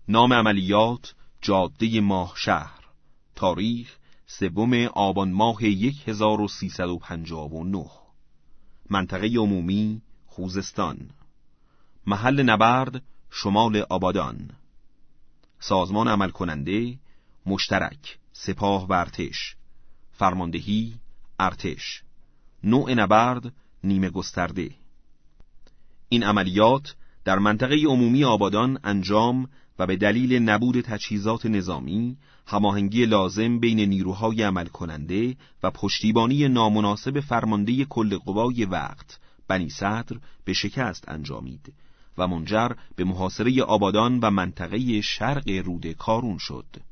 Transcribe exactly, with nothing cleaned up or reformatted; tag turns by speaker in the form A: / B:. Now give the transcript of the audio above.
A: نام عملیات جاده ماهشهر. تاریخ سوم آبان ماه هزار و سیصد و پنجاه و نه. منطقه عمومی خوزستان. محل نبرد شمال آبادان. سازمان عمل کننده مشترک، سپاه و ارتش. فرماندهی ارتش. نوع نبرد نیمه گسترده. این عملیات در منطقه عمومی آبادان انجام و به دلیل نبود تجهیزات نظامی، هماهنگی لازم بین نیروهای عمل کننده و پشتیبانی نامناسب فرمانده کل قوای وقت بنی صدر به شکست انجامید و منجر به محاصره آبادان و منطقه شرق رود کارون شد.